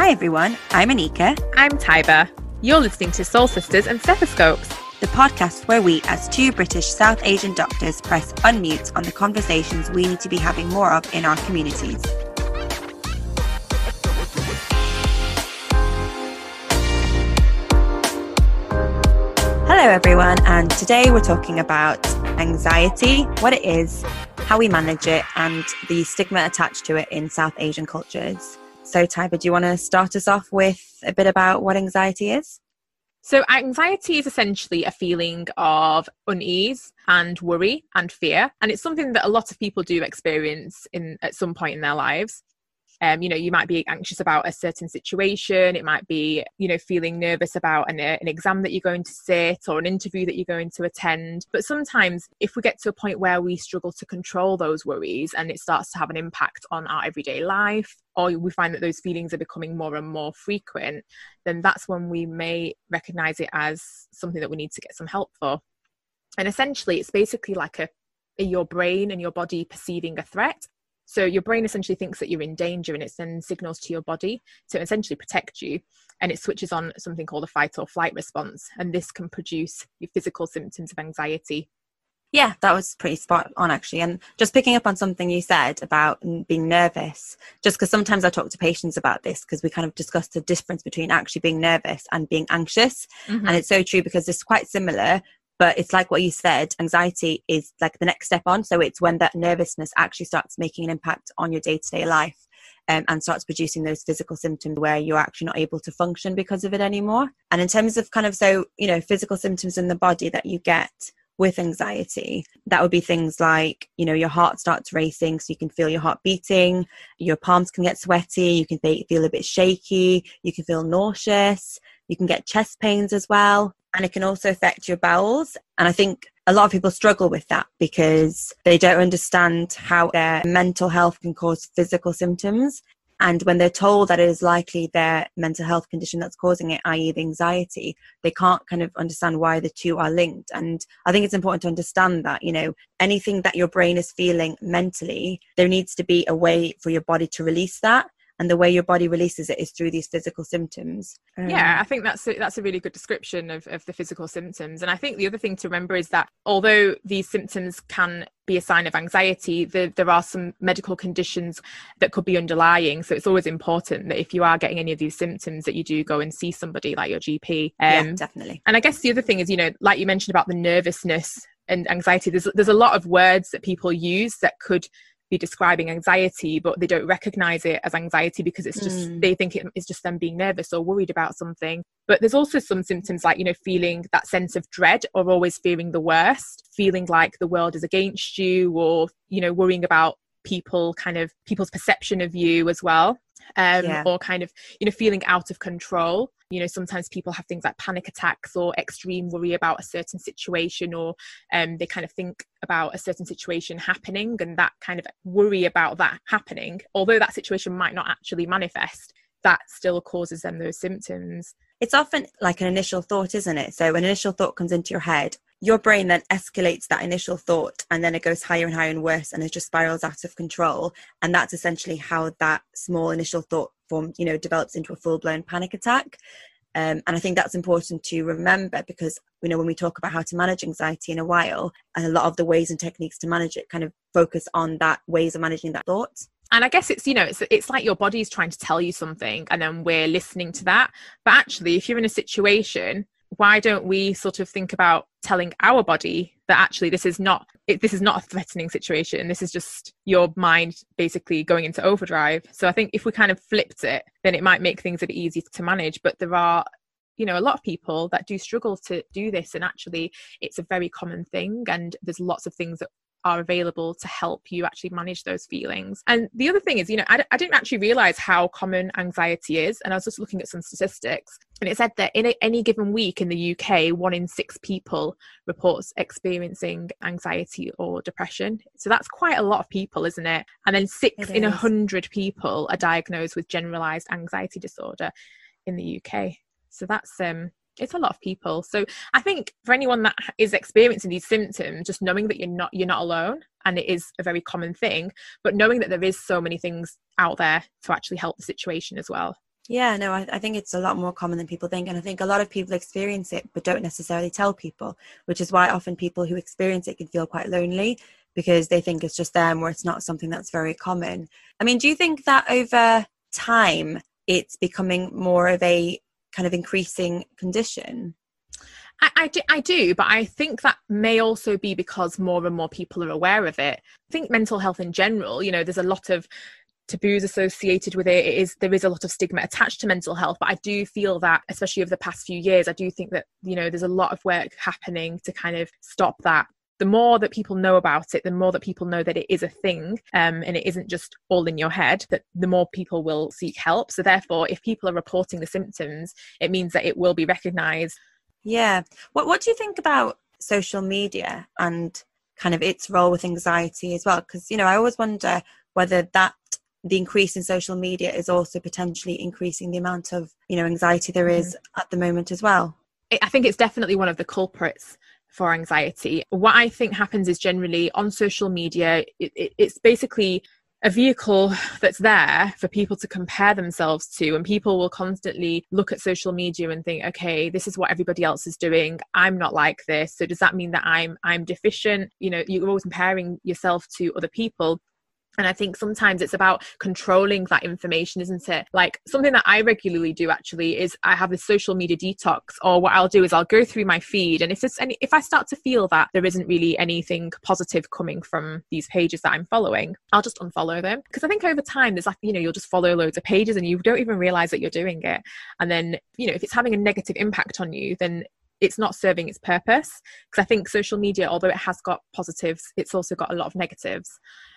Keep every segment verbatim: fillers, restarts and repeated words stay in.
Hi everyone, I'm Anika. I'm Tyber. You're listening to Soul Sisters and Stethoscopes, the podcast where we, as two British South Asian doctors, press unmute on the conversations we need to be having more of in our communities. Hello everyone, and today we're talking about anxiety, what it is, how we manage it, and the stigma attached to it in South Asian cultures. So Tyber, do you want to start us off with a bit about what anxiety is? So anxiety is essentially a feeling of unease and worry and fear. And it's something that a lot of people do experience in at some point in their lives. Um, you know, you might be anxious about a certain situation. It might be, you know, feeling nervous about an, an exam that you're going to sit or an interview that you're going to attend. But sometimes if we get to a point where we struggle to control those worries and it starts to have an impact on our everyday life, or we find that those feelings are becoming more and more frequent, then that's when we may recognize it as something that we need to get some help for. And essentially, it's basically like a, a your brain and your body perceiving a threat. So your brain essentially thinks that you're in danger and it sends signals to your body to essentially protect you. And it switches on something called a fight or flight response. And this can produce your physical symptoms of anxiety. Yeah, that was pretty spot on actually. And just picking up on something you said about being nervous, just because sometimes I talk to patients about this because we kind of discuss the difference between actually being nervous and being anxious. Mm-hmm. And it's so true because it's quite similar. But it's like what you said, anxiety is like the next step on. So it's when that nervousness actually starts making an impact on your day-to-day life um, and starts producing those physical symptoms where you're actually not able to function because of it anymore. And in terms of kind of, so, you know, physical symptoms in the body that you get with anxiety, that would be things like, you know, your heart starts racing, so you can feel your heart beating, your palms can get sweaty, you can feel a bit shaky, you can feel nauseous, you can get chest pains as well. And it can also affect your bowels. And I think a lot of people struggle with that because they don't understand how their mental health can cause physical symptoms. And when they're told that it is likely their mental health condition that's causing it, that is the anxiety, they can't kind of understand why the two are linked. And I think it's important to understand that, you know, anything that your brain is feeling mentally, there needs to be a way for your body to release that. And the way your body releases it is through these physical symptoms. Um, yeah, I think that's a, that's a really good description of, of the physical symptoms. And I think the other thing to remember is that although these symptoms can be a sign of anxiety, the, there are some medical conditions that could be underlying. So it's always important that if you are getting any of these symptoms that you do go and see somebody like your G P. Um, yeah, definitely. And I guess the other thing is, you know, like you mentioned about the nervousness and anxiety, there's there's a lot of words that people use that could be describing anxiety, but they don't recognize it as anxiety because it's just mm. they think it is just them being nervous or worried about something. But there's also some symptoms like, you know, feeling that sense of dread or always fearing the worst, feeling like the world is against you, or, you know, worrying about people kind of people's perception of you as well. Um, yeah. Or kind of, you know, feeling out of control. You know, sometimes people have things like panic attacks or extreme worry about a certain situation, or um, they kind of think about a certain situation happening and that kind of worry about that happening, although that situation might not actually manifest, that still causes them those symptoms. It's often like an initial thought, isn't it? So an initial thought comes into your head, your brain then escalates that initial thought, and then it goes higher and higher and worse, and it just spirals out of control. And that's essentially how that small initial thought form, you know, develops into a full-blown panic attack. Um, and I think that's important to remember because, you know, when we talk about how to manage anxiety in a while, and a lot of the ways and techniques to manage it kind of focus on that ways of managing that thought. And I guess it's, you know, it's it's like your body's trying to tell you something and then we're listening to that. But actually, if you're in a situation, why don't we sort of think about telling our body that actually this is not it, this is not a threatening situation. This is just your mind basically going into overdrive. So I think if we kind of flipped it, then it might make things a bit easier to manage. But there are, you know, a lot of people that do struggle to do this, and actually it's a very common thing. And there's lots of things that are available to help you actually manage those feelings. And the other thing is, you know, I, I didn't actually realize how common anxiety is. And I was just looking at some statistics, and it said that in a, any given week in the U K, one in six people reports experiencing anxiety or depression. So that's quite a lot of people, isn't it? And then six in a hundred people are diagnosed with generalized anxiety disorder in the U K. So that's um it's a lot of people. So I think for anyone that is experiencing these symptoms, just knowing that you're not you're not alone, and it is a very common thing, but knowing that there is so many things out there to actually help the situation as well. Yeah, no, I, I think it's a lot more common than people think. And I think a lot of people experience it, but don't necessarily tell people, which is why often people who experience it can feel quite lonely because they think it's just them or it's not something that's very common. I mean, do you think that over time it's becoming more of a kind of increasing condition? I, I, do, I do, but I think that may also be because more and more people are aware of it. I think mental health in general, you know, there's a lot of taboos associated with it. It is there is a lot of stigma attached to mental health, but I do feel that, especially over the past few years, I do think that, you know, there's a lot of work happening to kind of stop that. The more that people know about it, the more that people know that it is a thing, um, and it isn't just all in your head, that the more people will seek help. So therefore, if people are reporting the symptoms, it means that it will be recognised. Yeah. What What do you think about social media and kind of its role with anxiety as well? Because, you know, I always wonder whether that the increase in social media is also potentially increasing the amount of, you know, anxiety there is mm-hmm. at the moment as well. I think it's definitely one of the culprits for anxiety. What I think happens is generally on social media, it, it, it's basically a vehicle that's there for people to compare themselves to, and people will constantly look at social media and think, okay, this is what everybody else is doing, I'm not like this, so does that mean that I'm I'm deficient? You know, you're always comparing yourself to other people. And I think sometimes it's about controlling that information, isn't it? Like something that I regularly do actually is I have this social media detox, or what I'll do is I'll go through my feed. And if there's any, if I start to feel that there isn't really anything positive coming from these pages that I'm following, I'll just unfollow them. Because I think over time there's like, you know, you'll just follow loads of pages and you don't even realize that you're doing it. And then, you know, if it's having a negative impact on you, then it's not serving its purpose. Because I think social media, although it has got positives, it's also got a lot of negatives.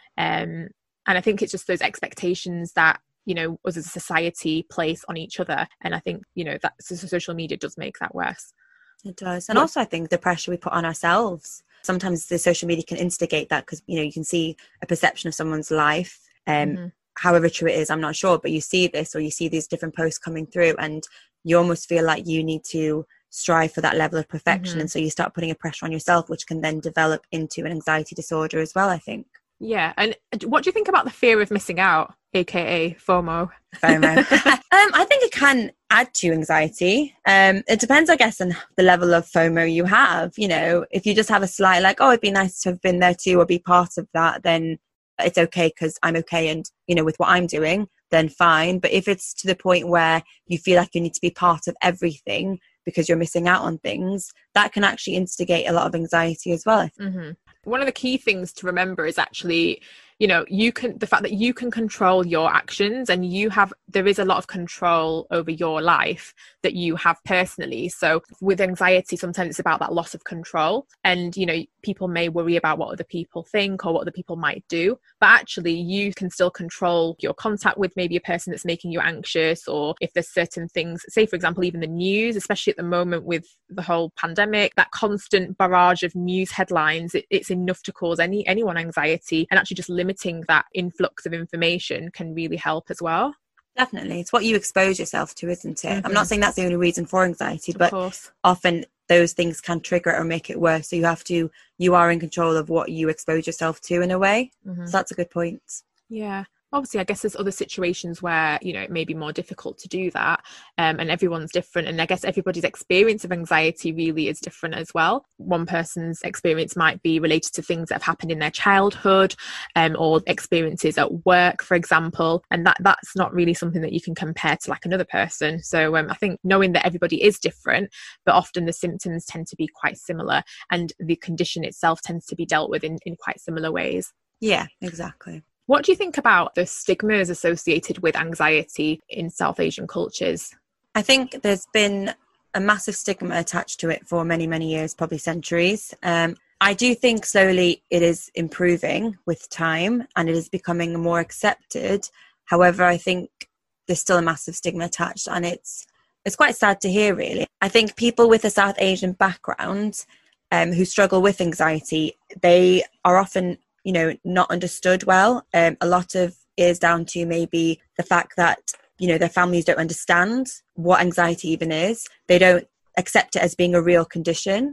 Um, and I think it's just those expectations that, you know, us as a society place on each other. And I think, you know, that so social media does make that worse. It does. And yeah. Also, I think the pressure we put on ourselves. Sometimes the social media can instigate that because, you know, you can see a perception of someone's life. Um, mm-hmm. However true it is, I'm not sure. But you see this or you see these different posts coming through and you almost feel like you need to strive for that level of perfection. Mm-hmm. And so you start putting a pressure on yourself, which can then develop into an anxiety disorder as well, I think. Yeah. And what do you think about the fear of missing out, aka FOMO? FOMO. um, I think it can add to anxiety. Um, it depends, I guess, on the level of FOMO you have. You know, if you just have a slight like, oh, it'd be nice to have been there too or be part of that, then it's okay because I'm okay and, you know, with what I'm doing, then fine. But if it's to the point where you feel like you need to be part of everything because you're missing out on things, that can actually instigate a lot of anxiety as well. Mm-hmm. One of the key things to remember is actually, you know, you can, the fact that you can control your actions and you have, there is a lot of control over your life that you have personally. So with anxiety, sometimes it's about that loss of control. And, you know, people may worry about what other people think or what other people might do, but actually you can still control your contact with maybe a person that's making you anxious, or if there's certain things, say, for example, even the news, especially at the moment with the whole pandemic, that constant barrage of news headlines, it, it's enough to cause any anyone anxiety, and actually just limiting that influx of information can really help as well. Definitely. It's what you expose yourself to, isn't it? Mm-hmm. I'm not saying that's the only reason for anxiety, of but course. Often those things can trigger it or make it worse. So you have to, you are in control of what you expose yourself to in a way. Mm-hmm. So that's a good point. Yeah. Obviously, I guess there's other situations where, you know, it may be more difficult to do that, um, and everyone's different. And I guess everybody's experience of anxiety really is different as well. One person's experience might be related to things that have happened in their childhood, um, or experiences at work, for example. And that that's not really something that you can compare to like another person. So um, I think knowing that everybody is different, but often the symptoms tend to be quite similar, and the condition itself tends to be dealt with in, in quite similar ways. Yeah, exactly. What do you think about the stigmas associated with anxiety in South Asian cultures? I think there's been a massive stigma attached to it for many, many years, probably centuries. Um, I do think slowly it is improving with time and it is becoming more accepted. However, I think there's still a massive stigma attached, and it's it's quite sad to hear, really. I think people with a South Asian background um, who struggle with anxiety, they are often, you know, not understood well. Um, a lot of it is down to maybe the fact that, you know, their families don't understand what anxiety even is. They don't accept it as being a real condition.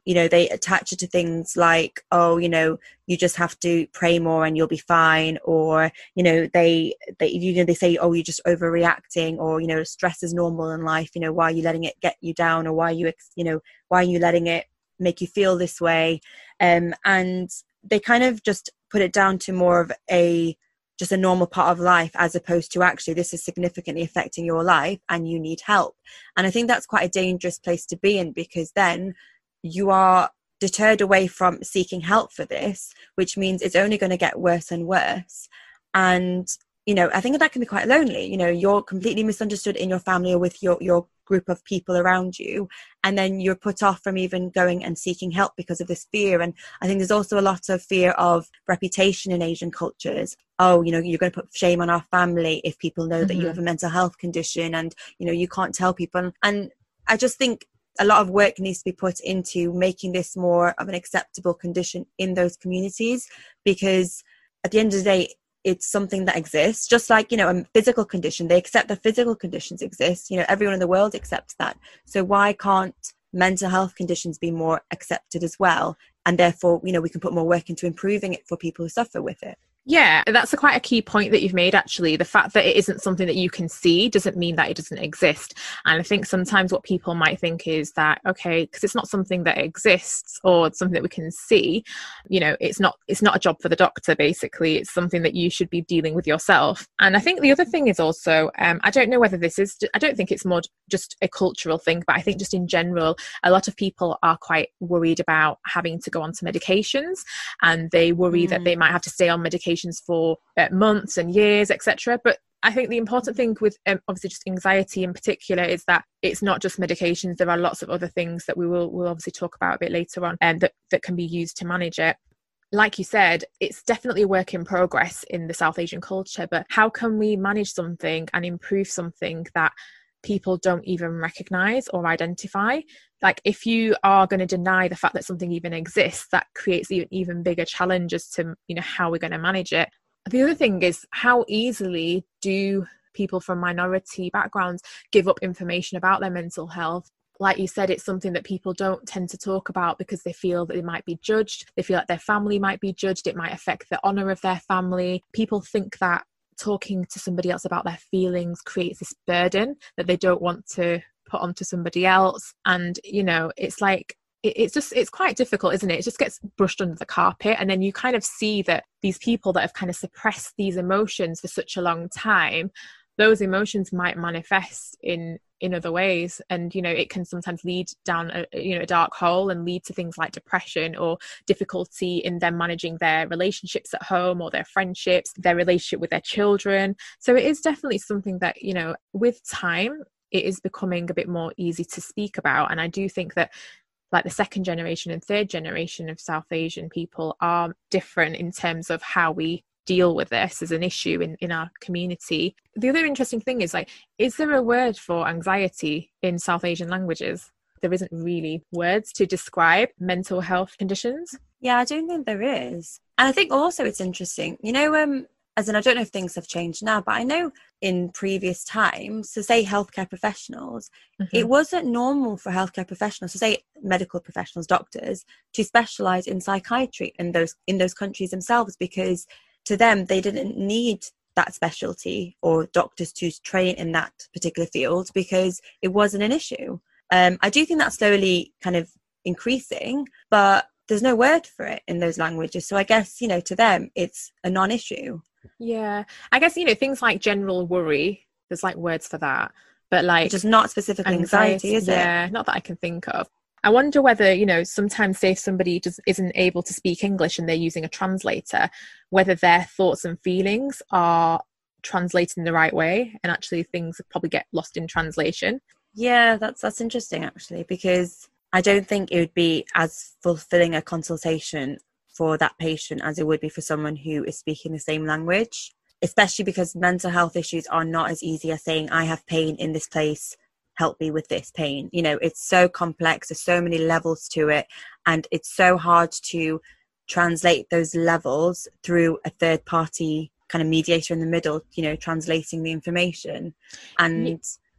you know, they attach it to things like, oh, you know, you just have to pray more and you'll be fine. Or, you know, they, they, you know, they say, oh, you're just overreacting, or, you know, stress is normal in life. You know, why are you letting it get you down? Or why are you, you know, why are you letting it make you feel this way? Um, and they kind of just put it down to more of a, just a normal part of life, as opposed to actually this is significantly affecting your life and you need help. And I think that's quite a dangerous place to be in, because then you are deterred away from seeking help for this, which means it's only going to get worse and worse. And, you know, I think that can be quite lonely. You know, you're completely misunderstood in your family or with your, your group of people around you, and then you're put off from even going and seeking help because of this fear. And I think there's also a lot of fear of reputation in Asian cultures. Oh, you know, you're going to put shame on our family if people know mm-hmm. that you have a mental health condition, and, you know, you can't tell people. And I just think a lot of work needs to be put into making this more of an acceptable condition in those communities, because at the end of the day, it's something that exists. Just like, you know, a physical condition, they accept that physical conditions exist. You know, everyone in the world accepts that. So why can't mental health conditions be more accepted as well? And therefore, you know, we can put more work into improving it for people who suffer with it. Yeah, that's a quite a key point that you've made, actually. The fact that it isn't something that you can see doesn't mean that it doesn't exist. And I think sometimes what people might think is that, okay, because it's not something that exists or something that we can see, you know, it's not it's not a job for the doctor, basically. It's something that you should be dealing with yourself. And I think the other thing is also, um, I don't know whether this is, I don't think it's more just a cultural thing, but I think just in general, a lot of people are quite worried about having to go onto medications, and they worry mm. that they might have to stay on medication for uh, months and years, et cetera. But I think the important thing with um, obviously just anxiety in particular is that it's not just medications. There are lots of other things that we will will obviously talk about a bit later on, and um, that, that can be used to manage it. Like you said, it's definitely a work in progress in the South Asian culture, but how can we manage something and improve something that people don't even recognize or identify? Like, if you are going to deny the fact that something even exists, that creates even, even bigger challenges to, you know, how we're going to manage it. The other thing is, how easily do people from minority backgrounds give up information about their mental health? Like you said, it's something that people don't tend to talk about because they feel that they might be judged. They feel like their family might be judged. It might affect the honor of their family. People think that talking to somebody else about their feelings creates this burden that they don't want to put onto somebody else. And, you know, it's like, it, it's just, it's quite difficult, isn't it? It just gets brushed under the carpet. And then you kind of see that these people that have kind of suppressed these emotions for such a long time, those emotions might manifest in in other ways, and, you know, it can sometimes lead down a, you know, a dark hole and lead to things like depression or difficulty in them managing their relationships at home or their friendships, their relationship with their children. So it is definitely something that, you know, with time it is becoming a bit more easy to speak about. And I do think that, like, the second generation and third generation of South Asian people are different in terms of how we deal with this as an issue in, in our community. The other interesting thing is, like, is there a word for anxiety in South Asian languages? There isn't really words to describe mental health conditions. Yeah, I don't think there is. And I think also it's interesting, you know, um, as in, I don't know if things have changed now, but I know in previous times, so say healthcare professionals, mm-hmm. it wasn't normal for healthcare professionals, so say medical professionals, doctors, to specialize in psychiatry in those in those countries themselves, because to them, they didn't need that specialty or doctors to train in that particular field because it wasn't an issue. Um, I do think that's slowly kind of increasing, but there's no word for it in those languages. So I guess, you know, to them, it's a non-issue. Yeah. I guess, you know, things like general worry, there's like words for that, but like... just not specifically anxiety, anxiety is yeah, it? Yeah, not that I can think of. I wonder whether, you know, sometimes say if somebody just isn't able to speak English and they're using a translator, whether their thoughts and feelings are translated in the right way, and actually things probably get lost in translation. Yeah, that's that's interesting, actually, because I don't think it would be as fulfilling a consultation for that patient as it would be for someone who is speaking the same language, especially because mental health issues are not as easy as saying, I have pain in this place, help me with this pain. You know, it's so complex, there's so many levels to it, and it's so hard to translate those levels through a third party kind of mediator in the middle, you know, translating the information. And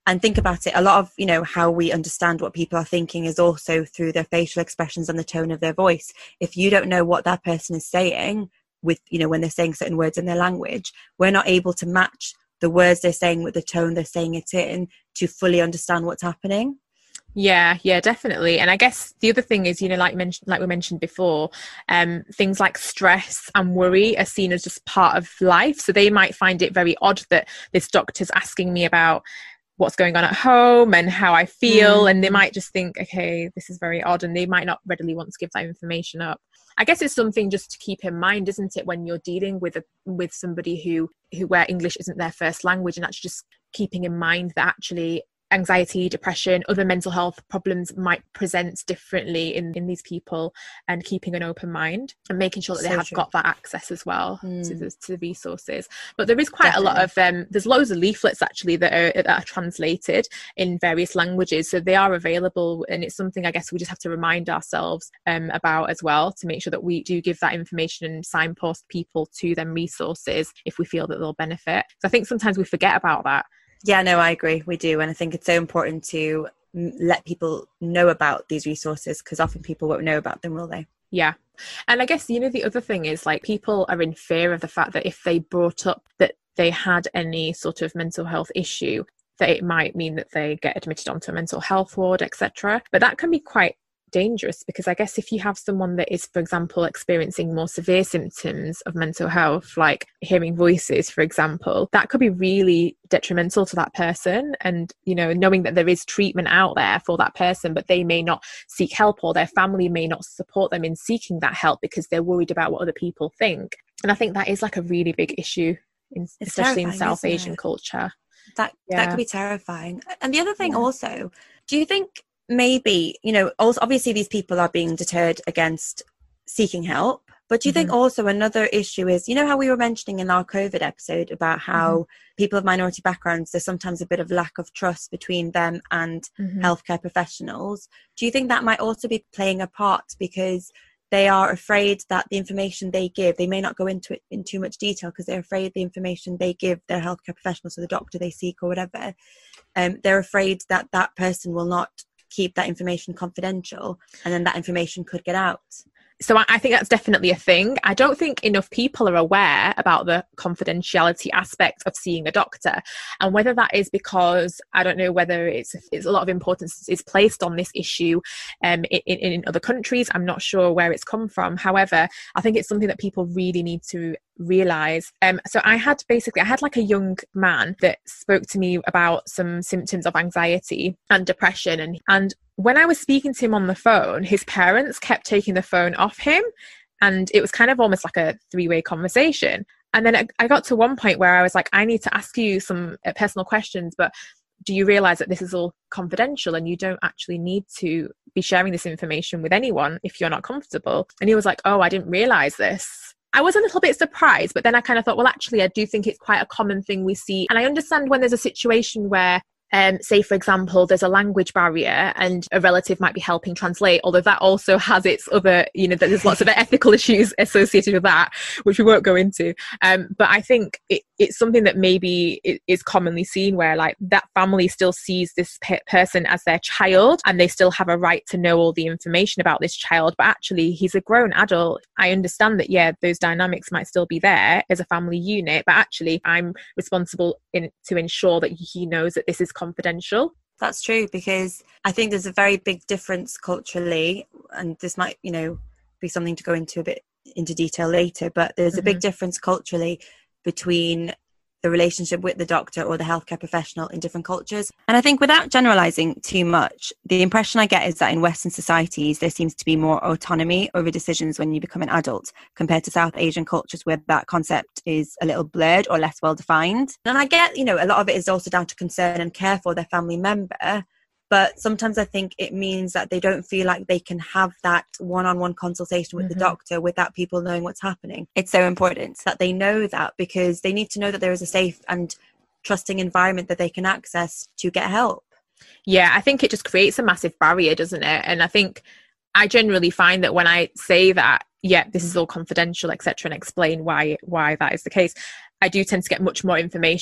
And think about it, a lot of, you know, how we understand what people are thinking is also through their facial expressions and the tone of their voice. If you don't know what that person is saying with, you know, when they're saying certain words in their language, we're not able to match the words they're saying with the tone they're saying it in to fully understand what's happening. Yeah, yeah, definitely. And I guess the other thing is, you know, like mentioned, like we mentioned before, um, things like stress and worry are seen as just part of life. So they might find it very odd that this doctor's asking me about what's going on at home and how I feel. Mm. And they might just think, okay, this is very odd. And they might not readily want to give that information up. I guess it's something just to keep in mind, isn't it, when you're dealing with a, with somebody who, who where English isn't their first language, and actually just keeping in mind that actually anxiety, depression, other mental health problems might present differently in, in these people, and keeping an open mind and making sure that so they have true. got that access as well mm. to, the, to the resources. But there is quite Definitely. a lot of, um, there's loads of leaflets actually that are, that are translated in various languages. So they are available, and it's something I guess we just have to remind ourselves um, about as well, to make sure that we do give that information and signpost people to them resources if we feel that they'll benefit. So I think sometimes we forget about that. Yeah, no, I agree. We do. And I think it's so important to let people know about these resources, because often people won't know about them, will they? Yeah. And I guess, you know, the other thing is, like, people are in fear of the fact that if they brought up that they had any sort of mental health issue, that it might mean that they get admitted onto a mental health ward, et cetera. But that can be quite dangerous, because I guess if you have someone that is, for example, experiencing more severe symptoms of mental health, like hearing voices, for example, that could be really detrimental to that person. And, you know, knowing that there is treatment out there for that person, but they may not seek help, or their family may not support them in seeking that help because they're worried about what other people think. And I think that is like a really big issue, in, especially in South Asian culture. That yeah. that could be terrifying. And the other thing yeah. also, do you think maybe, you know, also obviously these people are being deterred against seeking help, but do you mm-hmm. think also another issue is, you know, how we were mentioning in our COVID episode about how mm-hmm. people of minority backgrounds, there's sometimes a bit of lack of trust between them and mm-hmm. healthcare professionals. Do you think that might also be playing a part, because they are afraid that the information they give, they may not go into it in too much detail because they're afraid the information they give their healthcare professionals, so the doctor they seek or whatever, um, they're afraid that that person will not keep that information confidential, and then that information could get out. So I think that's definitely a thing. I don't think enough people are aware about the confidentiality aspect of seeing a doctor, and whether that is because, I don't know whether it's, it's a lot of importance is placed on this issue um, in, in other countries. I'm not sure where it's come from. However, I think it's something that people really need to realize. Um, so I had basically, I had like a young man that spoke to me about some symptoms of anxiety and depression. And, and when I was speaking to him on the phone, his parents kept taking the phone off him. And it was kind of almost like a three-way conversation. And then I got to one point where I was like, I need to ask you some personal questions, but do you realize that this is all confidential and you don't actually need to be sharing this information with anyone if you're not comfortable? And he was like, oh, I didn't realize this. I was a little bit surprised, but then I kind of thought, well, actually, I do think it's quite a common thing we see. And I understand when there's a situation where, um, say, for example, there's a language barrier and a relative might be helping translate, although that also has its other, you know, there's lots of ethical issues associated with that, which we won't go into. Um, but I think it, it's something that maybe is commonly seen, where like that family still sees this pe- person as their child, and they still have a right to know all the information about this child. But actually, he's a grown adult. I understand that, yeah, those dynamics might still be there as a family unit, but actually I'm responsible in to ensure that he knows that this is confidential. That's true, because I think there's a very big difference culturally, and this might, you know, be something to go into a bit into detail later, but there's mm-hmm. a big difference culturally between the relationship with the doctor or the healthcare professional in different cultures. And I think, without generalizing too much, the impression I get is that in Western societies, there seems to be more autonomy over decisions when you become an adult, compared to South Asian cultures where that concept is a little blurred or less well defined. And I get, you know, a lot of it is also down to concern and care for their family member. But sometimes I think it means that they don't feel like they can have that one-on-one consultation with mm-hmm. the doctor without people knowing what's happening. It's so important that they know that, because they need to know that there is a safe and trusting environment that they can access to get help. Yeah, I think it just creates a massive barrier, doesn't it? And I think I generally find that when I say that, yeah, this is all confidential, et cetera, and explain why why that is the case, I do tend to get much more information.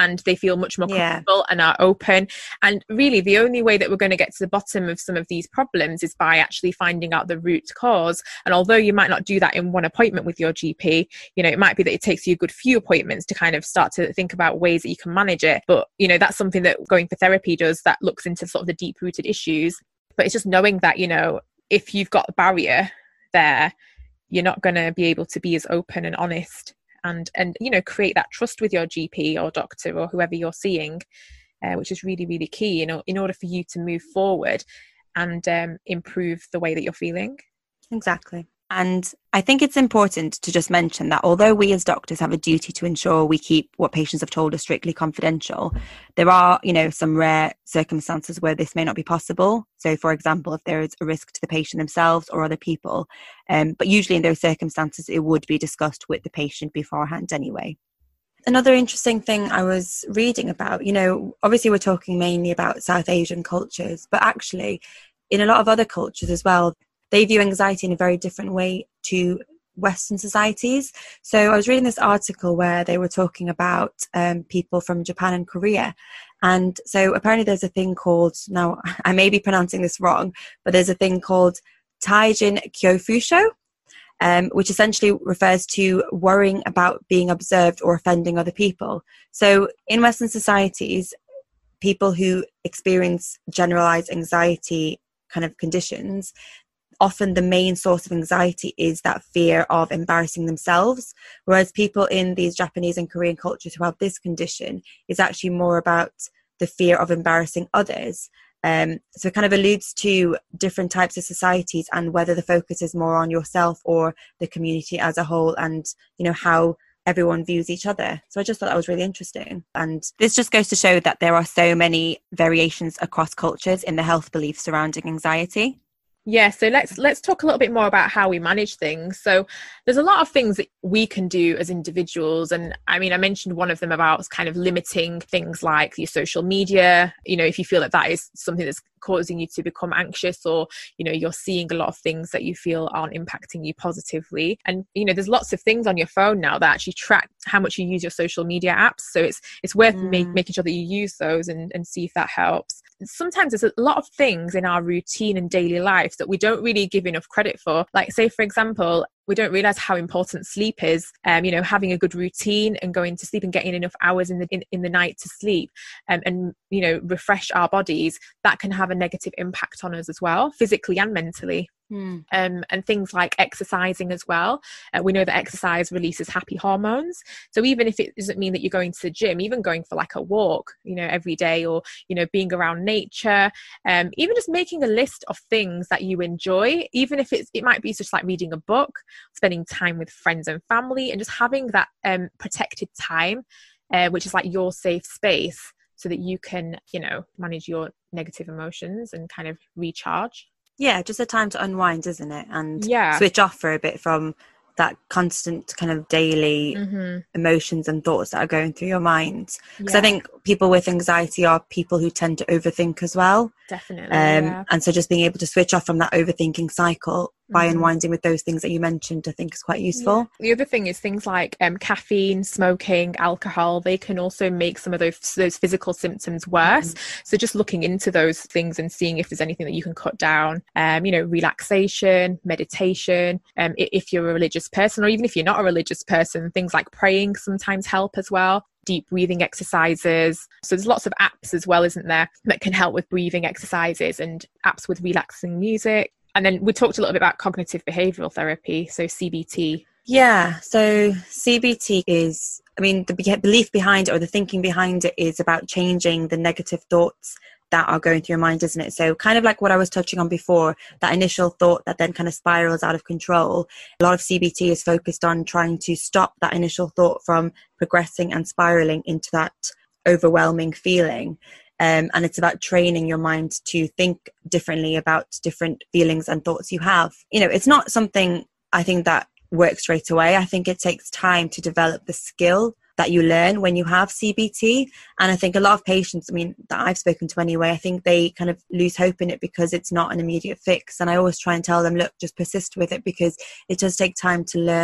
and they feel much more Yeah. comfortable and are open. And really the only way that we're going to get to the bottom of some of these problems is by actually finding out the root cause. And although you might not do that in one appointment with your G P, you know, it might be that it takes you a good few appointments to kind of start to think about ways that you can manage it. But, you know, that's something that going for therapy does, that looks into sort of the deep rooted issues. But it's just knowing that, you know, if you've got a barrier there, you're not going to be able to be as open and honest and, and, you know, create that trust with your G P or doctor or whoever you're seeing, uh, which is really, really key, you know, in order for you to move forward and um, improve the way that you're feeling. Exactly. And I think it's important to just mention that although we as doctors have a duty to ensure we keep what patients have told us strictly confidential, there are, you know, some rare circumstances where this may not be possible. So, for example, if there is a risk to the patient themselves or other people, um, but usually in those circumstances, it would be discussed with the patient beforehand anyway. Another interesting thing I was reading about, you know, obviously we're talking mainly about South Asian cultures, but actually in a lot of other cultures as well, they view anxiety in a very different way to Western societies. So I was reading this article where they were talking about um, people from Japan and Korea. And so apparently there's a thing called, now I may be pronouncing this wrong, but there's a thing called Taijin Kyofusho, um, which essentially refers to worrying about being observed or offending other people. So in Western societies, people who experience generalized anxiety kind of conditions, often the main source of anxiety is that fear of embarrassing themselves, whereas people in these Japanese and Korean cultures who have this condition is actually more about the fear of embarrassing others. Um, so it kind of alludes to different types of societies and whether the focus is more on yourself or the community as a whole, and, you know, how everyone views each other. So I just thought that was really interesting. And this just goes to show that there are so many variations across cultures in the health beliefs surrounding anxiety. Yeah, so let's let's talk a little bit more about how we manage things. So there's a lot of things that we can do as individuals. And I mean, I mentioned one of them about kind of limiting things like your social media. You know, if you feel that that is something that's causing you to become anxious, or, you know, you're seeing a lot of things that you feel aren't impacting you positively. And, you know, there's lots of things on your phone now that actually track how much you use your social media apps. So it's it's worth mm. make, making sure that you use those and, and see if that helps. Sometimes there's a lot of things in our routine and daily life that we don't really give enough credit for. Like, say, for example, we don't realize how important sleep is. Um, you know, having a good routine and going to sleep and getting enough hours in the in, in the night to sleep um, and, you know, refresh our bodies, that can have a negative impact on us as well, physically and mentally. Mm. Um, and things like exercising as well. Uh, we know that exercise releases happy hormones. So even if it doesn't mean that you're going to the gym, even going for like a walk, you know, every day, or, you know, being around nature, um, even just making a list of things that you enjoy, even if it's, it might be just like reading a book, spending time with friends and family, and just having that um, protected time, uh, which is like your safe space, so that you can, you know, manage your negative emotions and kind of recharge. Yeah, just a time to unwind, isn't it? And yeah. switch off for a bit from that constant kind of daily mm-hmm. emotions and thoughts that are going through your mind. Because yeah. I think people with anxiety are people who tend to overthink as well. Definitely. Um, yeah. And so just being able to switch off from that overthinking cycle by mm-hmm. unwinding with those things that you mentioned, I think is quite useful. Yeah. The other thing is things like um, caffeine, smoking, alcohol, they can also make some of those those physical symptoms worse. Mm-hmm. So just looking into those things and seeing if there's anything that you can cut down, um, you know, relaxation, meditation, um, if you're a religious person, or even if you're not a religious person, things like praying sometimes help as well. Deep breathing exercises. So there's lots of apps as well, isn't there, that can help with breathing exercises, and apps with relaxing music. And then we talked a little bit about cognitive behavioural therapy, so C B T. Yeah, so C B T is, I mean, the belief behind it, or the thinking behind it, is about changing the negative thoughts that are going through your mind, isn't it? So kind of like what I was touching on before, that initial thought that then kind of spirals out of control. A lot of C B T is focused on trying to stop that initial thought from progressing and spiraling into that overwhelming feeling. Um, and it's about training your mind to think differently about different feelings and thoughts you have. You know, it's not something I think that works straight away. I think it takes time to develop the skill that you learn when you have C B T. And I think a lot of patients, I mean, that I've spoken to anyway, I think they kind of lose hope in it because it's not an immediate fix. And I always try and tell them, look, just persist with it, because it does take time to learn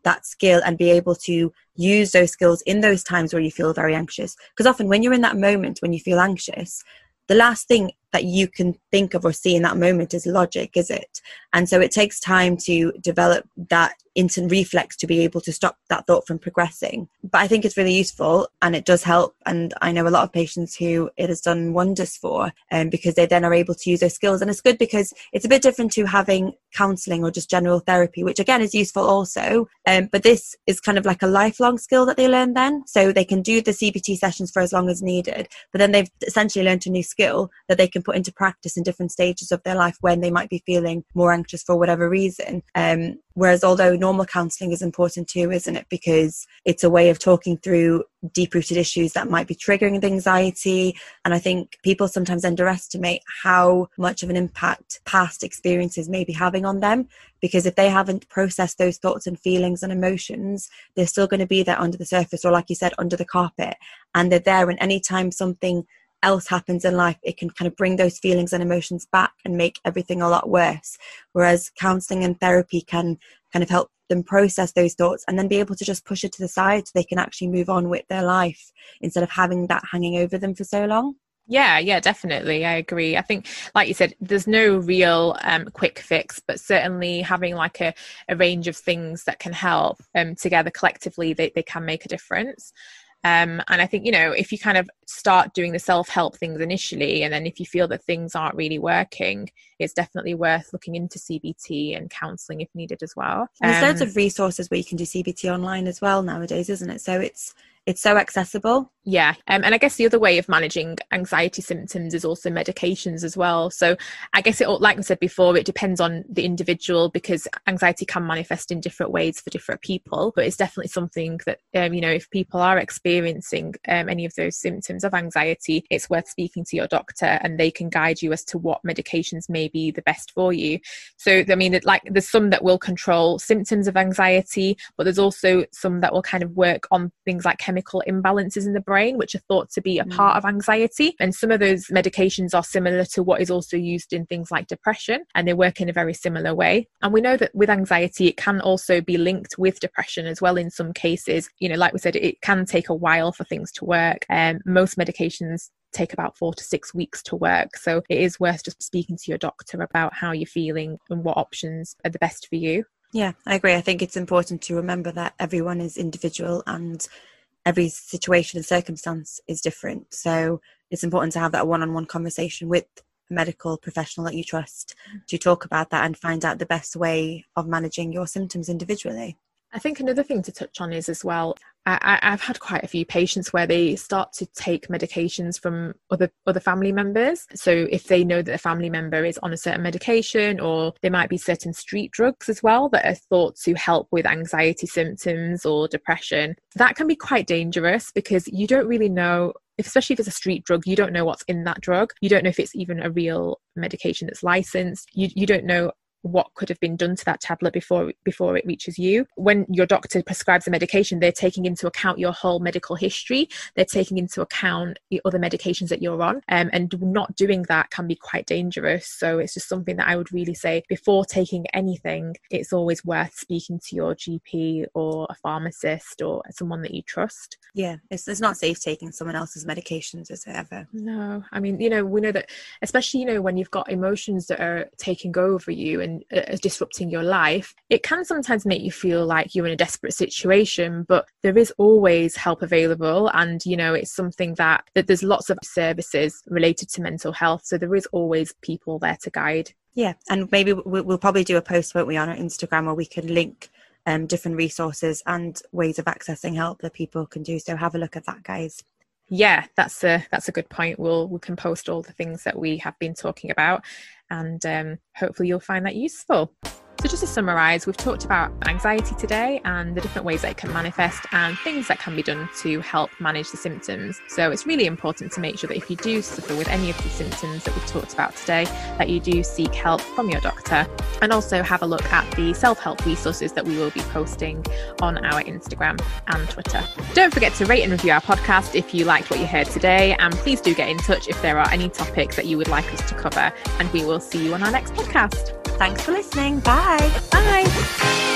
that skill and be able to use those skills in those times where you feel very anxious. Because often when you're in that moment when you feel anxious, the last thing that you can think of or see in that moment is logic, is it? And so it takes time to develop that instant reflex to be able to stop that thought from progressing. But I think it's really useful and it does help. And I know a lot of patients who it has done wonders for, um, because they then are able to use those skills. And it's good because it's a bit different to having counselling or just general therapy, which again is useful also. Um, but this is kind of like a lifelong skill that they learn then. So they can do the C B T sessions for as long as needed, but then they've essentially learned a new skill that they can put into practice in different stages of their life when they might be feeling more anxious for whatever reason. Um, whereas although normal counselling is important too, isn't it? Because it's a way of talking through deep-rooted issues that might be triggering the anxiety. And I think people sometimes underestimate how much of an impact past experiences may be having on them. Because if they haven't processed those thoughts and feelings and emotions, they're still going to be there under the surface, or like you said, under the carpet. And they're there, and anytime something else happens in life, it can kind of bring those feelings and emotions back and make everything a lot worse. Whereas counselling and therapy can kind of help them process those thoughts and then be able to just push it to the side so they can actually move on with their life instead of having that hanging over them for so long. Yeah, yeah, definitely. I agree. I think, like you said, there's no real um, quick fix, but certainly having like a, a range of things that can help um, together collectively, they, they can make a difference. Um, and I think, you know, if you kind of start doing the self-help things initially, and then if you feel that things aren't really working, it's definitely worth looking into C B T and counselling if needed as well. And there's um, loads of resources where you can do C B T online as well nowadays, isn't it? So it's it's so accessible. Yeah. Um, and I guess the other way of managing anxiety symptoms is also medications as well. So I guess it, like I said before, it depends on the individual because anxiety can manifest in different ways for different people. But it's definitely something that, um, you know, if people are experiencing um, any of those symptoms of anxiety, it's worth speaking to your doctor and they can guide you as to what medications may be the best for you. So, I mean, like there's some that will control symptoms of anxiety, but there's also some that will kind of work on things like chemical imbalances in the brain, which are thought to be a part of anxiety. And some of those medications are similar to what is also used in things like depression, and they work in a very similar way. And we know that with anxiety, it can also be linked with depression as well in some cases. You know, like we said, it can take a while for things to work. And um, most medications take about four to six weeks to work. So it is worth just speaking to your doctor about how you're feeling and what options are the best for you. Yeah, I agree. I think it's important to remember that everyone is individual and every situation and circumstance is different. So it's important to have that one-on-one conversation with a medical professional that you trust to talk about that and find out the best way of managing your symptoms individually. I think another thing to touch on is as well, I, I've had quite a few patients where they start to take medications from other other family members. So if they know that a family member is on a certain medication, or there might be certain street drugs as well that are thought to help with anxiety symptoms or depression, that can be quite dangerous because you don't really know, especially if it's a street drug, you don't know what's in that drug. You don't know if it's even a real medication that's licensed. You you don't know what could have been done to that tablet before before it reaches you. When your doctor prescribes a medication, they're taking into account your whole medical history. They're taking into account the other medications that you're on. Um, and not doing that can be quite dangerous. So it's just something that I would really say before taking anything, it's always worth speaking to your G P or a pharmacist or someone that you trust. Yeah, it's, it's not safe taking someone else's medications, is it ever? No, I mean, you know, we know that, especially, you know, when you've got emotions that are taking over you and uh, disrupting your life, it can sometimes make you feel like you're in a desperate situation, but there is always help available. And, you know, it's something that, that there's lots of services related to mental health. So there is always people there to guide. Yeah, and maybe we'll, we'll probably do a post, won't we, on our Instagram where we can link um, different resources and ways of accessing help that people can do. So have a look at that, guys. Yeah, that's a that's a good point. We'll we can post all the things that we have been talking about, and um, hopefully you'll find that useful. So just to summarise, we've talked about anxiety today and the different ways that it can manifest and things that can be done to help manage the symptoms. So it's really important to make sure that if you do suffer with any of the symptoms that we've talked about today, that you do seek help from your doctor, and also have a look at the self-help resources that we will be posting on our Instagram and Twitter. Don't forget to rate and review our podcast if you liked what you heard today, and please do get in touch if there are any topics that you would like us to cover, and we will see you on our next podcast. Thanks for listening. Bye. Bye.